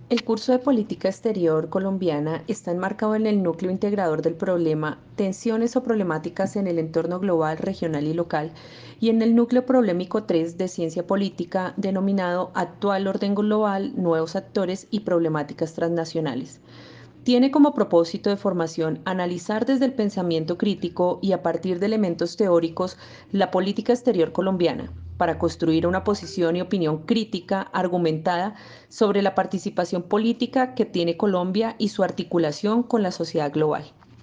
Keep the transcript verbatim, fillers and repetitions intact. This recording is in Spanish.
El curso de política exterior colombiana está enmarcado en el núcleo integrador del problema, tensiones o problemáticas en el entorno global, regional y local, y en el núcleo problemático tres de ciencia política, denominado actual orden global, nuevos actores y problemáticas transnacionales. Tiene como propósito de formación analizar desde el pensamiento crítico y a partir de elementos teóricos la política exterior colombiana para construir una posición y opinión crítica, argumentada sobre la participación política que tiene Colombia y su articulación con la sociedad global.